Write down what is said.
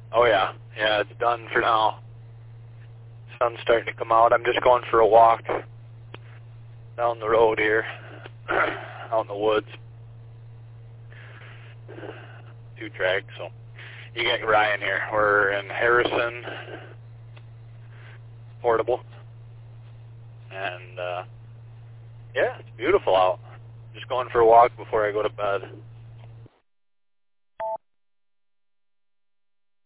Oh yeah, yeah, it's done for now. Sun's starting to come out. I'm just going for a walk down the road here, out in the woods. 2-track, so you get Ryan here. We're in Harrison, Portable, and yeah, it's beautiful out. Just going for a walk before I go to bed.